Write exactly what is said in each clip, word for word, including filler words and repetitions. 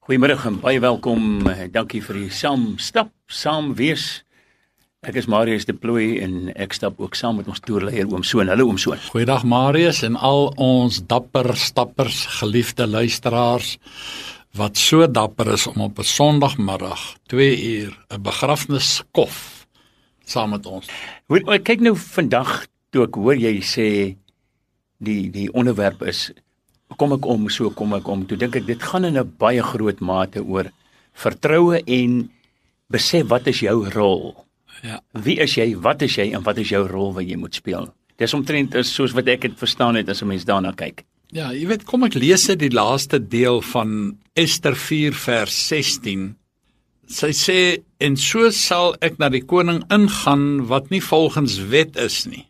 Goeiemiddag en baie welkom. Dankie vir die saam stap, saam wees. Ek is Marius de Plooy en ek stap ook saam met ons toerleier oom Soon. Hallo oom Soon. Goeiedag Marius en al ons dapper stappers, geliefde luisteraars wat so dapper is om op 'n Sondagmiddag twee uur 'n begrafnis skof saam met ons. Ek kyk nou vandag toe ek hoor jy sê die die onderwerp is kom ek om, so kom ek om. Toe dink ek dit gaan in 'n baie groot mate oor vertroue en besef wat is jou rol? Ja. Wie is jy? Wat is jy en wat is jou rol wat jy moet speel? Dis omtrent is soos wat ek het verstaan het as 'n mens daarna kyk. Ja, jy weet, kom ek lees dit die laaste deel van Ester vier vers sestien. Sy sê, en so sal ek na die koning ingaan wat nie volgens wet is nie.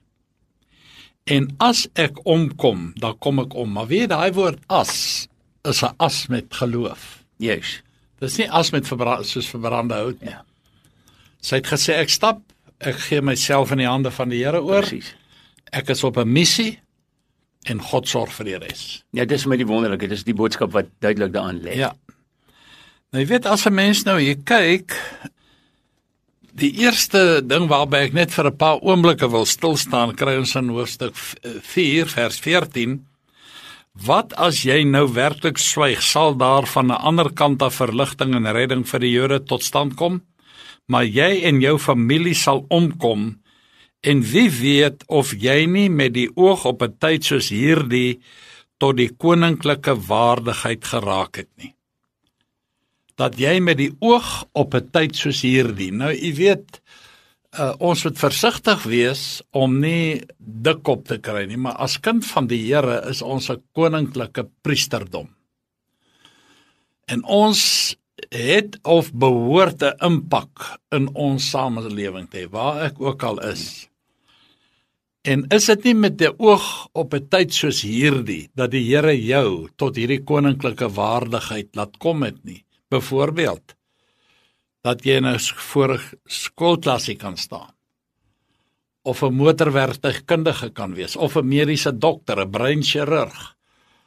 En as ek omkom, dan kom ek om. Maar weet, daai woord as, is 'n as met geloof. Yes. Dis nie as met verbra- soos verbrande hout nie. Ja. Sy het gesê, ek stap, ek gee myself in die hande van die Here oor. Presies. Ek is op 'n missie en God sorg vir die res. Ja, dis my die wonderlike, dis die boodskap wat duidelik daaraan lê. Ja. Nou jy weet, as 'n mens nou hier kyk, die eerste ding waarby ek net vir 'n paar oomblikke wil stil staan, kry ons in hoofstuk vier vers veertien. Wat as jy nou werklik swyg, sal daar van 'n ander kant af verligting en redding vir die Jode tot stand kom? Maar jy en jou familie sal omkom, en wie weet of jy nie met die oog op 'n tyd soos hierdie tot die koninklike waardigheid geraak het nie. Dat jy met die oog op 'n tyd soos hierdie, nou jy weet, uh, ons moet versigtig wees om nie dikkop te kry nie, maar as kind van die Here is ons 'n koninklike priesterdom. En ons het of behoort 'n impak in ons samelewing te hê, waar ek ook al is. En is dit nie met die oog op 'n tyd soos hierdie, dat die Here jou tot hierdie koninklike waardigheid laat kom het nie? Byvoorbeeld, dat jy in 'n voor 'n skoolklassie kan staan, of 'n motorwerktuigkundige kan wees, of 'n mediese dokter, 'n breinchirurg.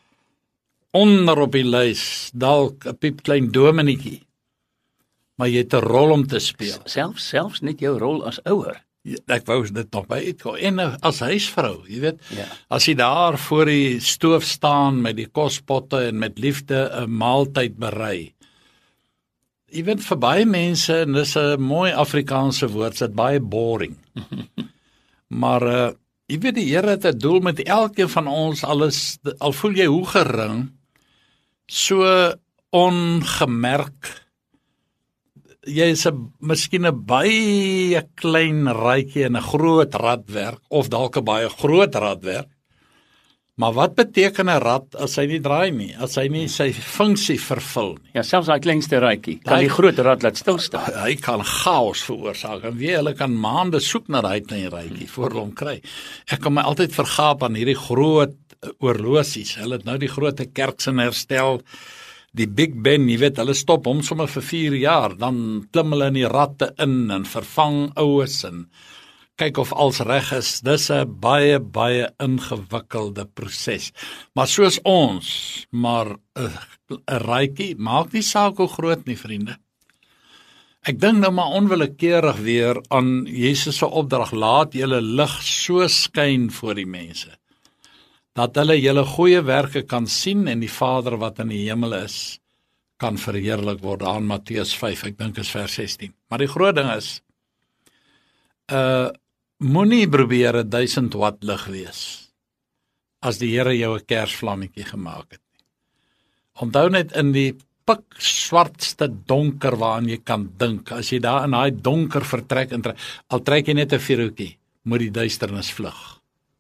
Onder op die lys, dalk 'n piepklein dominetjie, maar jy het 'n rol om te speel. Selfs selfs net jou rol as ouer. Ek wou dit nog by uitkom. En as huisvrou, jy weet, Ja. as jy daar voor die stoof staan met die kospotte en met liefde 'n maaltyd berei. Jy weet, vir baie mense, en dis 'n mooi Afrikaanse woord, dit baie boring. Maar uh, jy weet, die Here het 'n doel met elkeen van ons, alles, al voel jy hoe gering, so ongemerk. Jy is 'n miskien 'n baie klein raadjie in 'n groot radwerk, of dalk 'n baie groot radwerk. Maar wat beteken 'n rad as hy nie draai nie, as hy nie sy funksie vervul nie? Ja, selfs daai kleinste raadjie kan Hy- die groot rad laat stil staan. Hy kan chaos veroorsaak, en wie hulle kan maande soek na daai klein raadjie voor hulle hom kry. Ek kan my altyd vergaap aan hierdie groot oorlosies. Hulle het nou die groot kerk se herstel, die Big Ben, jy weet, hulle stop hom sommer vir vier jaar, dan klim hulle in die ratte in en vervang oues en kyk of alles reg is. Dis 'n baie, baie ingewikkelde proses. Maar soos ons, maar 'n raadjie, maak nie saak hoe groot nie, vriende. Ek dink nou maar onwillekeurig weer aan Jesus se opdrag, laat julle lig so skyn voor die mense, dat hulle julle goeie werke kan sien en die Vader wat in die hemel is, kan verheerlik word, aan Matteus vyf, ek dink is vers sestien. Maar die groot ding is, uh, moenie probeer 'n duisend watt lig wees, as die Here jou 'n kersvlammetjie gemaak het nie. Onthou net in die pik swartste donker waaraan jy kan dink, as jy daar in daai donker vertrek, en al trek jy net 'n vuurtjie, moet die duisternis vlug.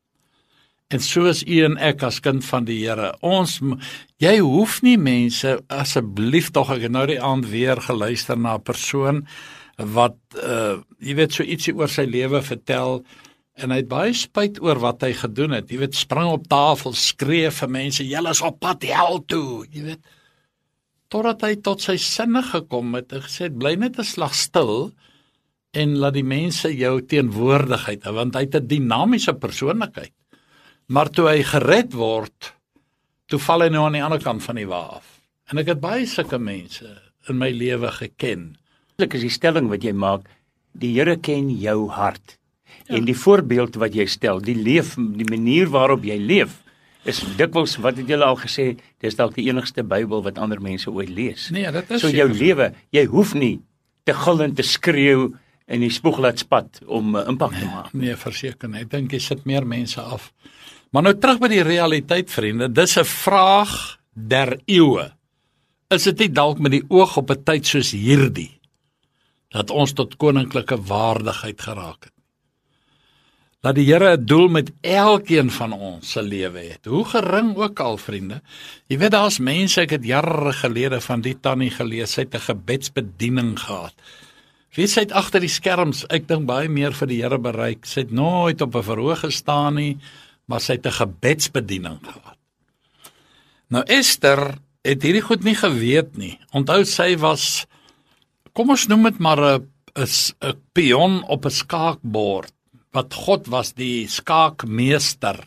En so is u en ek as kind van die Here. Ons, jy hoef nie mense, asseblief tog, ek het nou die aand weer geluister na 'n persoon wat, uh, jy weet, so ietsie oor sy lewe vertel, en hy het baie spyt oor wat hy gedoen het. Jy weet, spring op tafel, skree vir mense, julle is op pad hel toe, jy weet. Totdat hy tot sy sinne gekom het en gesê, bly net 'n slag stil, en laat die mense jou teenwoordigheid hou, want hy het 'n dinamiese persoonlikheid. Maar toe hy gered word, toe val hy nou aan die ander kant van die wa af. En ek het baie sulke mense in my lewe geken. Dit is die stelling wat jy maak, die Here ken jou hart. Ja. En die voorbeeld wat jy stel, die leef, die manier waarop jy leef, is dikwels, wat het julle al gesê, dis dalk die enigste Bybel wat ander mense ooit lees. Nee, dit is so jou lewe, jy hoef nie te gil en te skreeu en die spoeg laat spat om uh, impak te maak. Nee, verseker nie. Ek dink jy sit meer mense af. Maar nou terug by die realiteit, vriende, dis 'n vraag der eeue. Is dit nie dalk met die oog op 'n tyd soos hierdie dat ons tot koninklike waardigheid geraak het? Dat die Here 'n doel met elkeen van ons se lewe het. Hoe gering ook al, vriende. Jy weet, daar's mense, ek het jare gelede van die tannie gelees, sy het 'n gebedsbediening gehad. Wie sy het agter die skerms, ek dink baie meer vir die Here bereik. Sy het nooit op 'n verhoog gestaan nie, maar sy het 'n gebedsbediening gehad. Nou Ester het hierdie goed nie geweet nie. Onthou, sy was, kom ons noem dit maar 'n 'n pion op 'n skaakbord, wat God was die skaakmeester.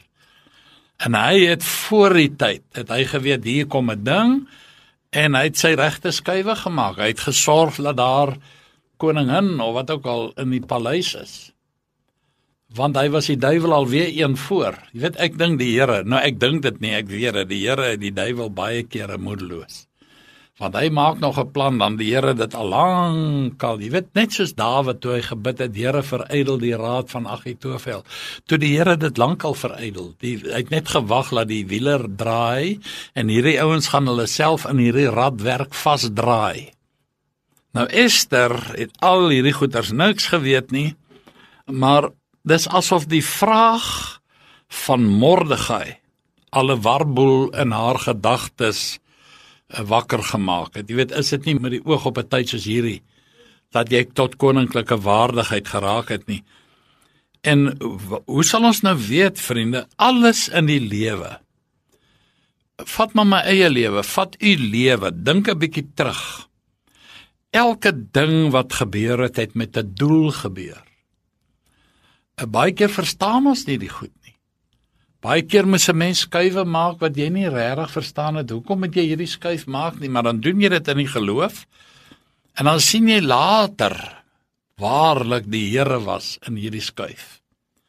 En hy het voor die tyd, het hy geweet, hier kom 'n ding, en hy het sy regte skuwe gemaak. Hy het gesorg dat daar koningin, of wat ook al, in die paleis is. Want hy was die duiwel alweer een voor. Jy weet, ek dink die Here, nou ek dink dit nie, ek weet dit, die Here het die duiwel baie kere moedeloos. Want hy maak nog 'n plan, dan die Here dit al lank al, jy weet, net soos Dawid toe hy gebid het, Here verydel die raad van Agitofel. Toe die Here dit lank al verydel, die, hy het net gewag dat die wieler draai, en hierdie ouens gaan hulle self in hierdie radwerk vasdraai. Nou Ester het al hierdie goeders niks geweet nie, maar dis asof die vraag van Mordegai alle warboel in haar gedagtes wakker gemaak het. Jy weet, is dit nie met die oog op 'n tyd soos hierdie, dat jy tot koninklike waardigheid geraak het nie. En hoe sal ons nou weet, vriende, alles in die lewe, vat maar my eie lewe, vat u lewe, dink 'n bietjie terug. Elke ding wat gebeur het, het met 'n doel gebeur. Baie keer verstaan ons nie die goed nie. Baie keer moet 'n mens skuwe maak wat jy nie regtig verstaan het. Hoekom moet jy hierdie skuif maak nie? Maar dan doen jy dit in die geloof. En dan sien jy later waarlik die Here was in hierdie skuif.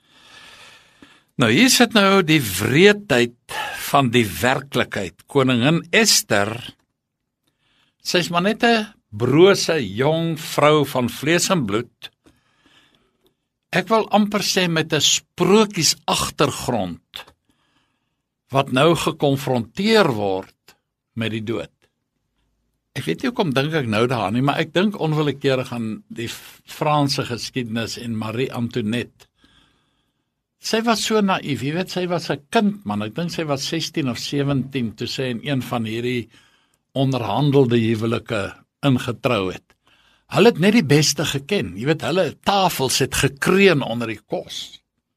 Nou hier sit nou die wreedheid van die werklikheid. Koningin Ester, sy's maar net 'n brose jong vrou van vlees en bloed. Ek wil amper sê met 'n sprokies agtergrond, wat nou gekonfronteer word met die dood. Ek weet nie hoekom dink ek nou daaraan nie, maar ek dink onwillekeurig aan die Franse geskiedenis en Marie Antoinette. Sy was so naïef, jy weet, sy was 'n kind, man, ek dink sy was sestien of sewentien, toe sy in een van hierdie onderhandelde huwelike ingetrou het. Hulle het net die beste geken, jy weet, hulle tafels het gekreun onder die kos.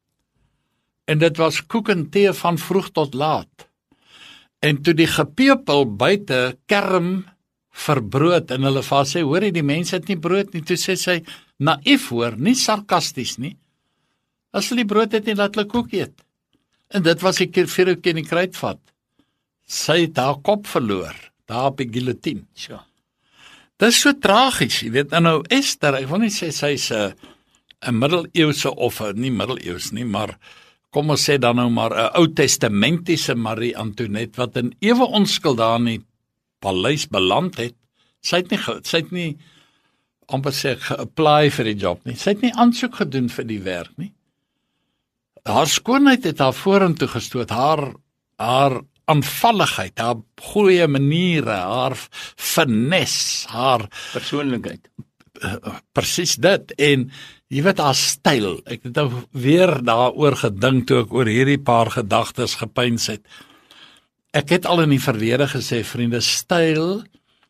En dit was koek en tee van vroeg tot laat. En toe die gepeupel buite kerm vir brood, en hulle vir sê, hoor jy, die mense het nie brood nie, toe sê sy, naïef hoor, nie sarkasties nie, as hulle die brood het nie, laat hulle koek eet. En dit was die vuurhoutjie in die kruitvat. Sy het haar kop verloor, daar op die guillotine. Sure. Dit is so tragies, jy weet, en nou Ester, ek wil nie sê sy is 'n 'n middeleeuse of 'n nie middeleeus nie, maar kom ons sê dan nou maar 'n Ou Testamentiese Marie Antoinette wat in ewe onskuld daar in die paleis beland het. Sy het nie sy het nie amper sê ge-apply vir die job nie. Sy het nie aansoek gedoen vir die werk nie. Haar skoonheid het haar vorentoe gestoot, haar haar aanvalligheid, haar goeie maniere, haar finesse, haar persoonlikheid. Presies dit, en jy weet haar styl, ek het nou weer daaroor gedink toe ek oor hierdie paar gedagtes gepyns het. Ek het al in die verlede gesê, vriende, styl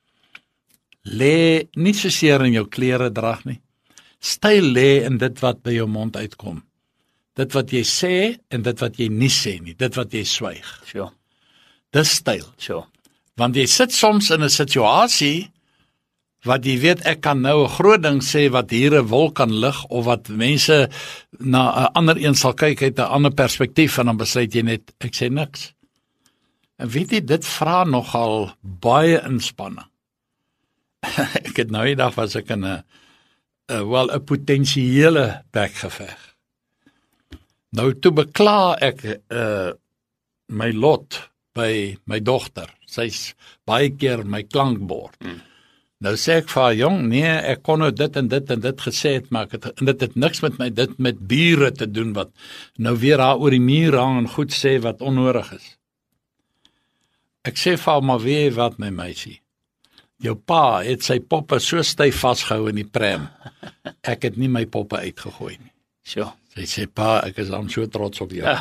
lê nie so seer in jou klere drag nie. Styl lê in dit wat by jou mond uitkom. Dit wat jy sê en dit wat jy nie sê nie, dit wat jy swyg. Sure. Dis styl. Sure. Want jy sit soms in 'n situasie wat jy weet, ek kan nou 'n groot ding sê wat hier 'n wolk kan lig, of wat mense na 'n ander een sal kyk uit 'n ander perspektief, en dan besluit jy net, ek sê niks. En weet jy, dit vra nogal baie inspanning. Ek het nou die dag was ek in 'n uh, wel 'n potensiële bekgeveg. Nou toe bekla ek uh, my lot by my dogter. Sy's baie keer my klankbord. Hmm. Nou sê ek vir haar, jong, nee, ek kon nou dit en dit en dit gesê het, maar ek het, en dit het niks met my, dit met bure te doen, wat nou weer haar oor die muur hang en goed sê wat onnodig is. Ek sê vir haar, maar weet jy wat, my meisie, jou pa het sy poppe so styf vasgehou in die pram, ek het nie my poppe uitgegooi nie. Sure. Sy sê, pa, ek is dan so trots op jou.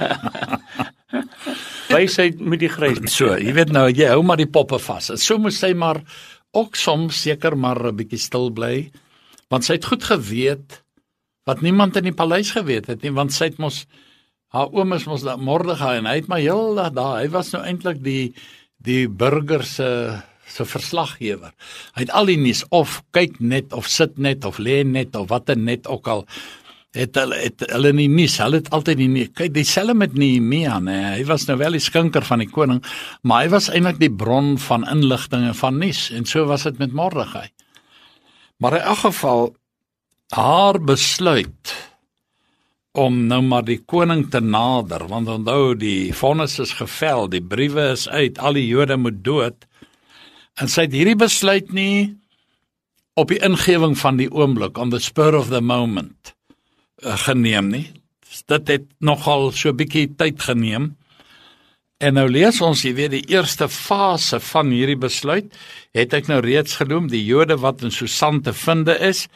Wysheid moet die grys. So, jy weet nou, jy hou maar die poppe vas. En so moes sy maar ook soms seker maar 'n bietjie stil bly, want sy het goed geweet wat niemand in die paleis geweet het nie, want sy het mos haar oom is mos Mordegai en hy het maar heel daar, hy was nou eintlik die die burger se se verslaggewer. Hy het al die nuus of kyk net of sit net of lê net of wat en net ook al het hulle het hulle nie nuus, hulle het altyd die nuus. Kyk, dieselfde met Nehemia, nee, hy was nou wel die skinker van die koning, maar hy was eintlik die bron van inligting en van nuus, en so was dit met Mordegai. Maar in elk geval, haar besluit om nou maar die koning te nader, want onthou, die vonnis is gevel, die briewe is uit, al die Jode moet dood, en sy het hierdie besluit nie op die ingewing van die oomblik, on the spur of the moment, geneem nie. Dit het nogal so 'n bietjie tyd geneem. En nou lees ons, jy weet, die eerste fase van hierdie besluit, het ek nou reeds genoem, die Jode wat in Susan te vinde is.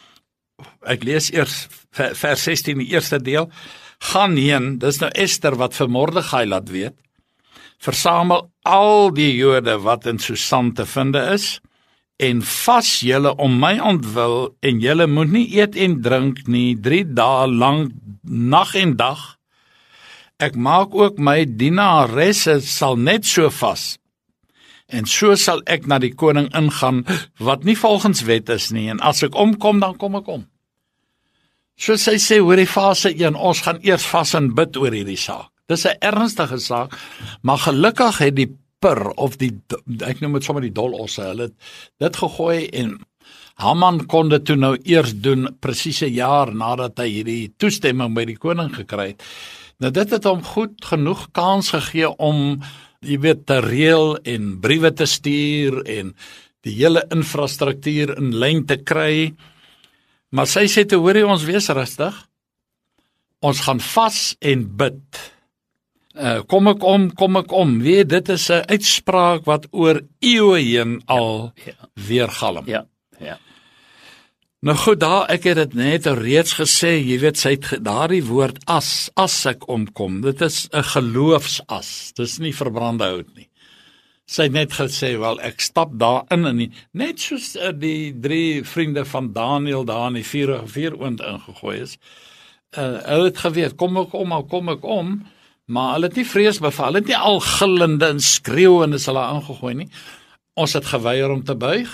Ek lees eers vers sestien, die eerste deel. Gaan heen, dis nou Ester wat vir Mordegai laat weet, versamel al die Jode wat in Susan te vinde is, en vas julle om my ontwil, en julle moet nie eet en drink nie, drie dae lang, nag en dag. Ek maak ook my dienaresse sal net so vas, en so sal ek na die koning ingaan, wat nie volgens wet is nie, en as ek omkom, dan kom ek om. So sy sê, hoor die fase een, ons gaan eers vas en bid oor hierdie saak. Dis 'n ernstige saak, maar gelukkig het die pur, of die, ek noem het sommer die dolosse, hulle het dit gegooi, en Haman kon dit toe nou eers doen, presies 'n jaar nadat hy hierdie toestemming by die koning gekry het. Nou dit het hom goed genoeg kans gegee om, jy weet, te reël en briewe te stuur en die hele infrastruktuur in lyn te kry. Maar sy sê te hoor, ons wees rustig. Ons gaan vas en bid. Uh, kom ek om, kom ek om. Weet, dit is 'n uitspraak wat oor eeue heen al ja, ja. weergalm. Ja, ja. Nou goed, daar, ek het dit net reeds gesê, jy weet, sy het daardie woord as, as ek omkom, dit is 'n geloofsas, dit is nie verbrande hout nie. Sy het net gesê, wel, ek stap daar in, en die, net soos uh, die drie vriende van Daniel daar in die vurige vuuroond ingegooi is, uh, hulle het geweet, kom ek om, kom ek om, maar hulle het nie vrees beval, hulle het nie al gillende en skreeuw en is hulle aangegooi nie. Ons het geweier om te buig,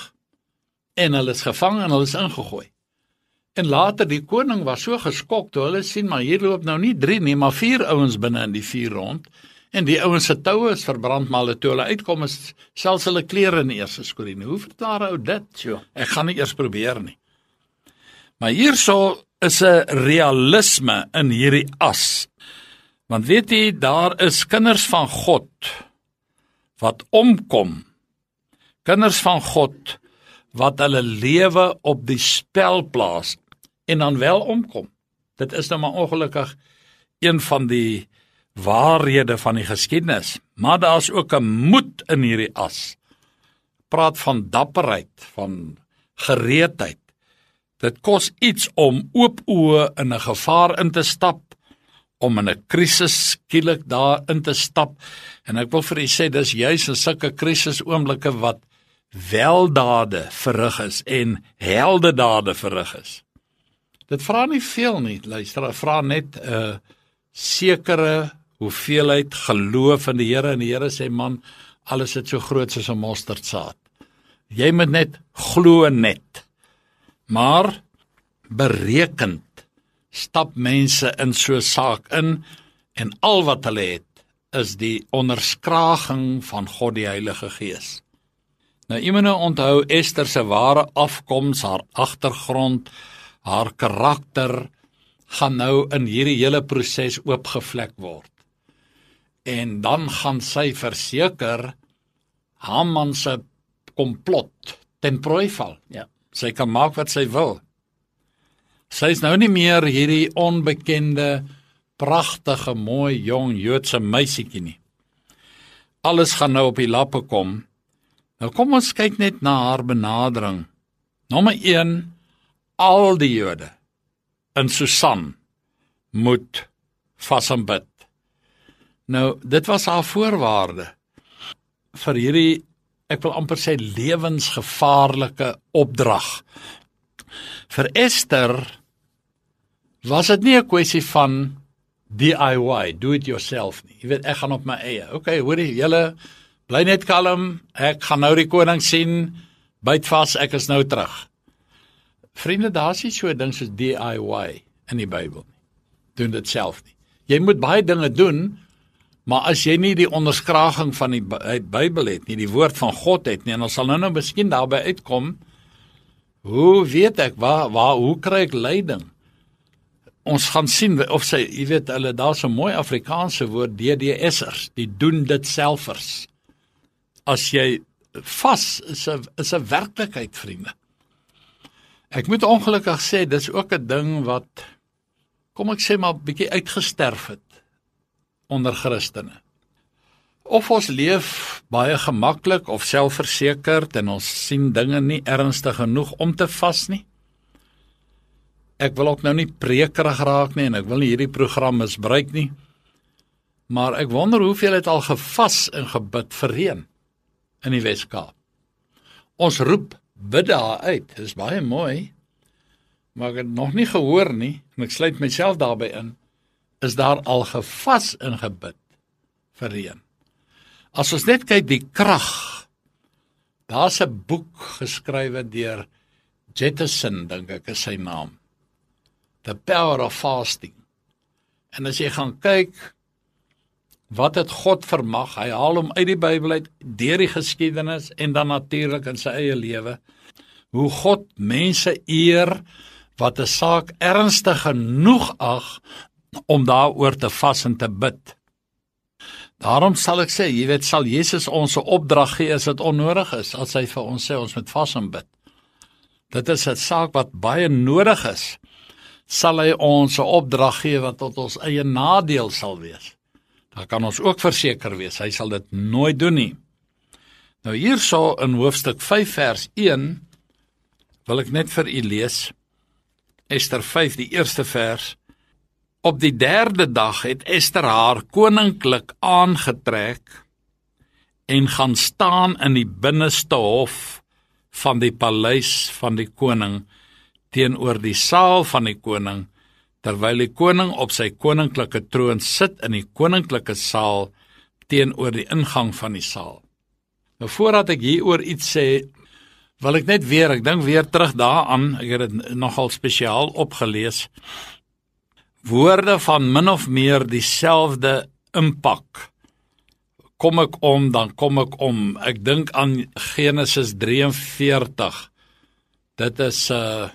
en hulle is gevang en hulle is ingegooi. En later, die koning was so geskok, toe hulle sien, maar hier loop nou nie drie nie, maar vier ouens binne in die vuur rond, en die ouens se toue is verbrand, maar hulle toe hulle uitkom, is selfs hulle klere in die eerste skoorien. Hoe verklaar ou dit? Sure. Ek gaan nie eers probeer nie. Maar hierso is 'n realisme in hierdie as. Want weet jy, daar is kinders van God wat omkom, kinders van God wat hulle lewe op die spel plaas en dan wel omkom. Dit is nou maar ongelukkig een van die waarhede van die geskiedenis, maar daar is ook 'n moed in hierdie as. Praat van dapperheid, van gereedheid. Dit kos iets om oop oë in 'n gevaar in te stap, om in 'n krisis skielik daar in te stap, en ek wil vir u sê, dis juis in sulke krisis oomblikke wat weldade verrig is en heldedade verrig is. Dit vra nie veel nie, luister, dit vra net 'n uh, sekere hoeveelheid geloof in die Here, en die Here sê, man, alles is so groot soos 'n mosterdsaad. Jy moet net glo net, maar berekend stap mense in so 'n saak in, en al wat hulle het, is die onderskraging van God die Heilige Gees. Nou, jy moet nou onthou, Ester se ware afkoms, haar agtergrond, haar karakter, gaan nou in hierdie hele proses oopgevlek word. En dan gaan sy verseker Haman se komplot ten prooi val. Ja. Sy kan maak wat sy wil. Sy is nou nie meer hierdie onbekende, pragtige, mooi, jong Joodse meisiekie nie. Alles gaan nou op die lappe kom. Nou kom ons kyk net na haar benadering. Nommer een, al die Jode in Susan moet vas en bid. Nou, dit was haar voorwaarde vir hierdie, ek wil amper sê, lewensgevaarlike opdrag. Vir Ester was dit nie 'n kwessie van D I Y, do it yourself nie. Jy weet, ek gaan op my eie. Okay, hoorie, julle bly net kalm, ek gaan nou die koning sien, byt vas, ek is nou terug. Vriende, daar is nie so 'n ding soos D I Y in die Bybel nie. Doen dit self nie. Jy moet baie dinge doen, maar as jy nie die onderskraging van die Bybel het nie, die woord van God het nie, en ons sal nou nou miskien daarby uitkom, hoe weet ek, waar, waar, hoe kry ek leiding? Ons gaan sien, of sy, jy weet, hulle, daar is 'n mooi Afrikaanse woord, D D S'ers, die doen dit selfers. As jy vas, is 'n is 'n werklikheid, vriende. Ek moet ongelukkig sê, dis ook 'n ding wat, kom ek sê maar, bietjie uitgesterf het onder Christene. Of ons leef baie gemaklik of selfversekerd en ons sien dinge nie ernstig genoeg om te vas nie. Ek wil ook nou nie prekerig raak nie en ek wil nie hierdie program misbruik nie, maar ek wonder hoeveel het al gevas en gebid vir reën in die Weskaap. Ons roep bid daar uit, dit is baie mooi, maar ek het nog nie gehoor nie, en ek sluit myself daarby in, is daar al gevas en gebid vir reën. As ons net kyk die krag, daar's 'n boek geskrywe deur Jettison, dink ek is sy naam, The Power of Fasting. En as jy gaan kyk, wat het God vermag, hy haal hom uit die Bybel uit, deur die geskiedenis, en dan natuurlik in sy eie lewe, hoe God mense eer, wat 'n saak ernstig genoeg ag, om daaroor te vas en te bid. Daarom sal ek sê, jy weet, sal Jesus ons 'n opdrag gee as dit onnodig is, as hy vir ons sê, ons moet vas en bid. Dit is 'n saak wat baie nodig is, sal hy ons 'n opdrag gee wat tot ons eie nadeel sal wees. Daar kan ons ook verseker wees, hy sal dit nooit doen nie. Nou hierso in hoofstuk vyf vers een, wil ek net vir u lees, Ester vyf, die eerste vers. Op die derde dag het Ester haar koninklik aangetrek en gaan staan in die binneste hof van die paleis van die koning teenoor die saal van die koning, terwyl die koning op sy koninklike troon sit in die koninklike saal teenoor die ingang van die saal. Nou voordat ek hieroor iets sê, wil ek net weer, ek dink weer terug daaraan, ek het dit nogal spesiaal opgelees, woorde van min of meer dieselfde impak. Kom ek om, dan kom ek om. Ek dink aan Genesis drie en veertig. Dit is uh,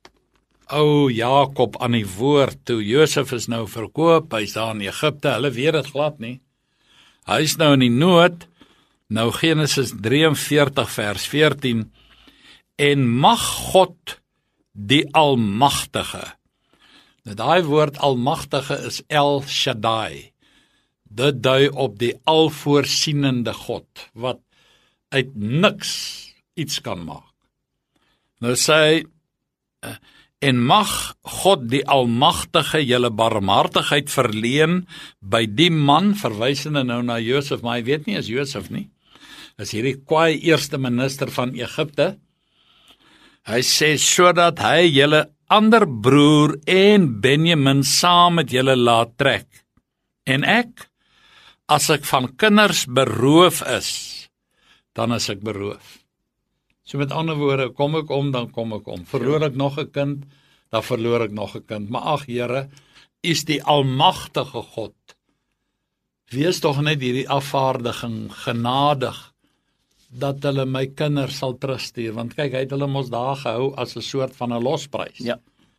ou Jakob aan die woord, toe Josef is nou verkoop, hy is daar in Egipte, hulle weet dit glad nie. Hy is nou in die nood, nou Genesis drie en veertig vers veertien, en mag God die Almagtige. Nou daai woord Almagtige is El Shaddai. Dit dui op die alvoorsienende God, wat uit niks iets kan maak. Nou sê hy, en mag God die Almagtige julle barmhartigheid verleen by die man, verwysende nou na Josef, maar hy weet nie is Josef nie, is hierdie kwaai eerste minister van Egipte. Hy sê, sodat hy julle ander broer en Benjamin saam met julle laat trek. En ek, as ek van kinders beroof is, dan is ek beroof. So met ander woorde, kom ek om, dan kom ek om. Verloor ek nog 'n kind, dan verloor ek nog 'n kind. Maar ag Here, U is die almagtige God. wees tog net hierdie afvaardiging genadig, dat hulle my kinders sal terugstuur, want kyk, hy het hulle mos daar gehou as 'n soort van 'n losprys. Ja.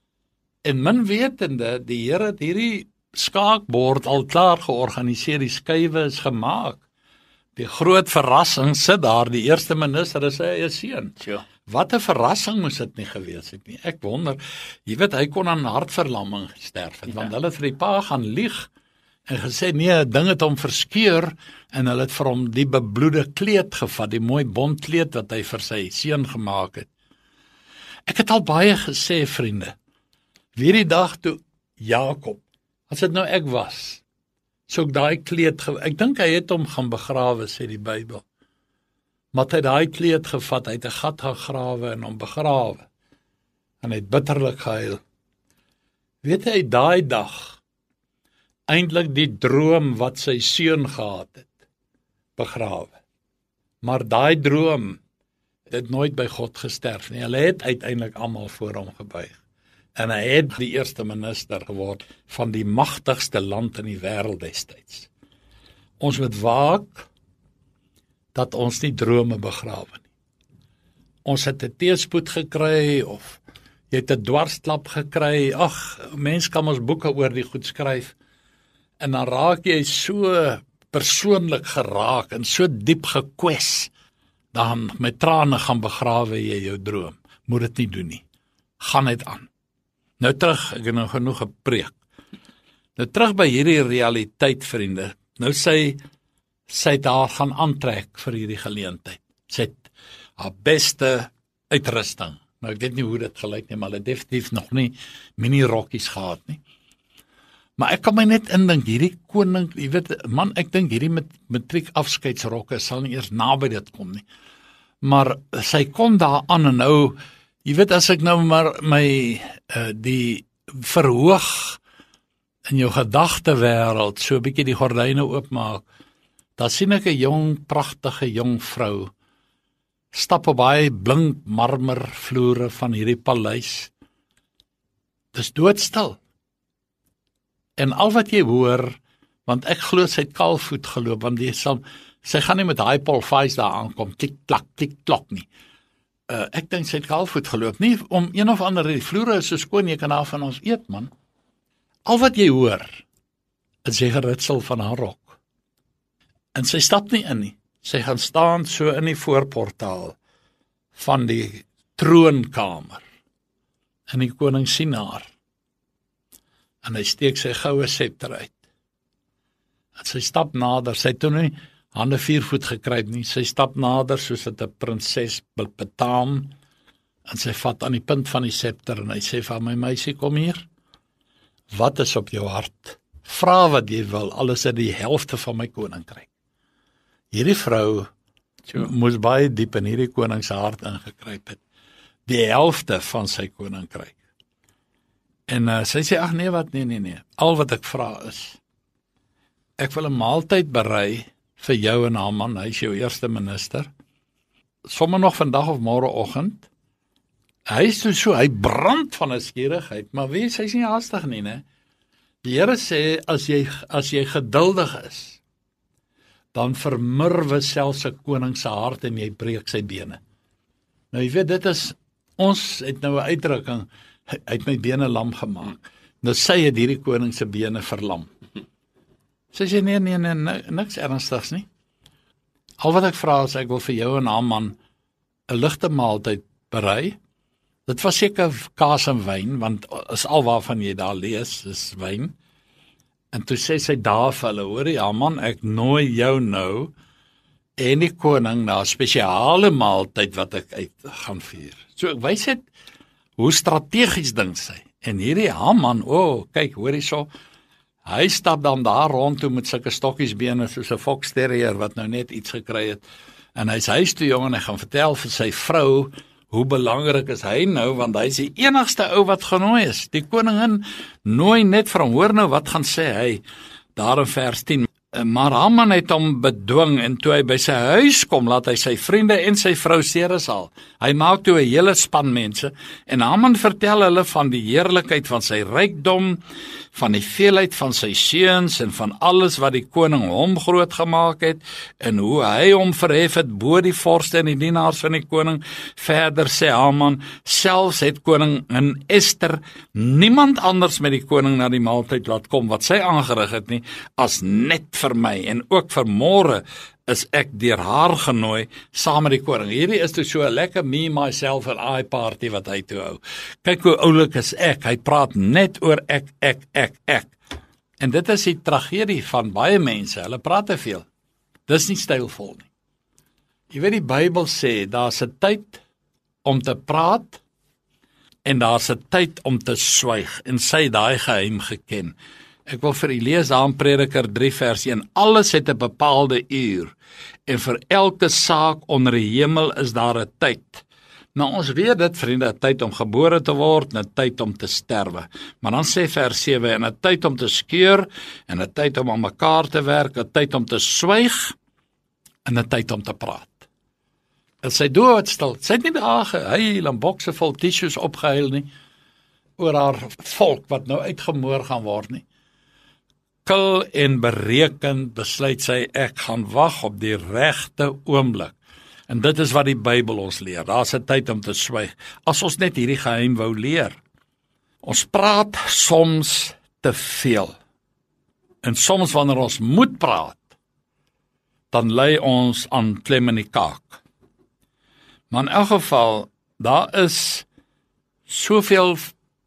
En min wetende, die Here het hierdie skaakbord al klaar georganiseer, die skuwe is gemaak. Die groot verrassing sit daar, die eerste minister is sy eie seun. Ja. Wat 'n verrassing moes dit nie gewees het nie. Ek wonder, jy weet, hy kon aan hartverlamming gesterf het, ja. want hulle het vir die pa gaan lieg en gesê, nee, ding het hom verskeur, en hulle het vir hom die bebloede kleed gevat, die mooi bontkleed wat hy vir sy seun gemaak het. Ek het al baie gesê, vriende, wie die dag toe Jakob, as dit nou ek was, so ek daai kleed, ge ek dink hy het hom gaan begrawe, sê die Bybel, maar hy het daai kleed gevat, hy het 'n gat gegrawe en hom begrawe, en hy het bitterlik gehuil. Weet hy, daai dag, eintlik die droom wat sy seun gehad het, begrawe. Maar daai droom het nooit by God gesterf nie. Hulle het uiteindelik almal voor hom gebuig. En hy het die eerste minister geword van die magtigste land in die wêreld destyds. Ons moet waak dat ons nie drome begrawe nie. Ons het 'n teëspoed gekry of jy het 'n dwarsklap gekry. Ag, mens kan ons boeke oor die goed skryf. En dan raak jy so persoonlik geraak en so diep gekwes, dan met trane gaan begrawe jy jou droom. Moet dit nie doen nie. Gaan net aan. Nou terug, ek het nou genoeg gepreek. Nou terug by hierdie realiteit, vriende. Nou sy, sy het haar gaan aantrek vir hierdie geleentheid. Sy het haar beste uitrusting. Nou ek weet nie hoe dit gelyk nie, maar hulle het definitief nog nie mini-rokkies gehad nie. Maar ek kan my net indink, hierdie koning, jy weet, man, ek dink hierdie met matriek afskeidsrokke sal nie eers naby dit kom nie. Maar sy kom daar aan en nou, jy weet, as ek nou maar my, uh, die verhoog in jou gedagtewêreld, so 'n bietjie die gordyne oopmaak, dan sien ek 'n jong, pragtige jong vrou, stap op baie blink marmervloere van hierdie paleis. Dis doodstil. En al wat jy hoor, want ek glo sy het kaalvoet geloop, want die sal, sy gaan nie met daai polfies daar aankom, klik-klak, klik-klok nie. Uh, ek dink sy het kaalvoet geloop, nie om een of ander, die vloere is so skoon, jy kan daar van ons eet, man. Al wat jy hoor, is die geritsel van haar rok. En sy stap nie in nie, sy gaan staan so in die voorportaal van die troonkamer, en die koning sien haar, en hy steek sy goue septer uit. En sy stap nader, sy het toe nie hande viervoet gekruip nie, sy stap nader soos dit 'n prinses betaam, en sy vat aan die punt van die septer, en hy sê vir my meisie, kom hier, wat is op jou hart? Vra wat jy wil, alles is die helfte van my koninkryk. Hierdie vrou sure. moes baie diep in hierdie koning se hart ingekruip het, die helfte van sy koninkryk. En uh, sy sê, ag nee, wat, nee, nee, nee, al wat ek vra is, ek wil 'n maaltyd berei vir jou en haar man, hy is jou eerste minister, sommer nog vandag of môreoggend, hy is so, so, hy brand van 'n skierigheid, maar wees, hy is nie haastig nie, né? Die Here sê, as jy, as jy geduldig is, dan vermurwe selfs 'n koning se hart en jy breek sy bene. Nou jy weet, dit is, ons het nou 'n uitdrukking, hy het my bene lam gemaak. Nou sy het hierdie koning se bene verlam. Sy sê, nee, nee, nee, niks ernstigs nie. Al wat ek vra is, ek wil vir jou en haar man 'n ligte maaltyd berei. Dit was seker kaas en wyn, want is al waarvan jy daar lees, is wyn. En toe sê sy daar vir hulle, hoor jy, ja man, ek nooi jou nou, en die koning na 'n spesiale maaltyd wat ek uit gaan vier. So ek wys het, hoe strategies dink sy. En hierdie Haman, o, oh, kyk, hoor jy so, hy stap dan daar rond toe met sulke stokkiesbene soos 'n fox terrier wat nou net iets gekry het. En hy's huis toe jong en hy gaan vertel vir sy vrou hoe belangrik is hy nou, want hy is die enigste ou wat genooi is. Die koningin nooi net vir hom, hoor nou wat gaan sê hy daar in vers tien. Maar Haman het hom bedwing en toe hy by sy huis kom, laat hy sy vriende en sy vrou seresaal. Hy maak toe 'n hele span mense en Haman vertel hulle van die heerlikheid van sy rykdom, van die veelheid van sy seuns en van alles wat die koning hom groot gemaak het en hoe hy hom verhef het bo die vorste en die dienaars van die koning. Verder sê Haman, selfs het koningin Ester niemand anders met die koning na die maaltyd laat kom wat sy aangerig het nie, as net vir my en ook vir môre is ek deur haar genooi saam met die koning. Hierdie is toe so 'n lekker me, myself en I party wat hy toe hou. Kyk hoe oulik is ek, hy praat net oor ek, ek, ek, ek. En dit is die tragedie van baie mense, hulle praat te veel. Dis nie stylvol nie. Jy weet die Bybel sê, daar's 'n tyd om te praat en daar's 'n tyd om te swyg en sy daai geheim geken. Ek wil vir u lees daar in Prediker drie vers een. Alles het 'n bepaalde uur en vir elke saak onder die hemel is daar 'n tyd. Nou ons weet dit vriende, 'n tyd om gebore te word en 'n tyd om te sterwe. Maar dan sê vers sewe, en 'n tyd om te skeur en 'n tyd om aan mekaar te werk, 'n tyd om te swyg en 'n tyd om te praat. En sy doodstil, sy het nie daar gehuil en bokse vol tissues opgehuil nie oor haar volk wat nou uitgemoor gaan word nie. Kil en berekend besluit sy, ek gaan wag op die regte oomblik. En dit is wat die Bybel ons leer. Daar's 'n tyd om te swyg. As ons net hierdie geheim wou leer. Ons praat soms te veel. En soms wanneer ons moet praat, dan lei ons aan klem in die kaak. Maar in elk geval, daar is soveel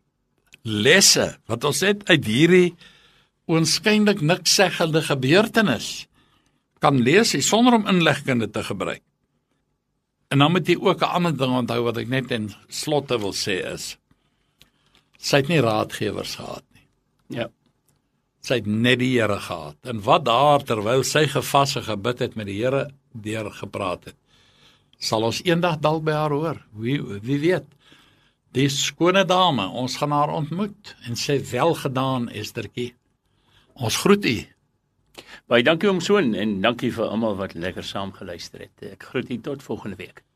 lesse wat ons net uit hierdie oënskynlik niks seggende gebeurtenis kan lees sonder om inlegkunde te gebruik. En dan moet jy ook 'n ander ding onthou wat ek net in slotte wil sê is, sy het nie raadgewers gehad nie. Ja. Sy het net die Here gehad. En wat daar terwyl sy gevas en gebid het met die Here deur gepraat het, sal ons eendag dalk by haar hoor. Wie, wie weet. Die skone dame, ons gaan haar ontmoet en sê welgedaan Estertjie. Ons groet u. Baie dankie oom Soon en dankie vir almal wat lekker saam geluister het. Ek groet u tot volgende week.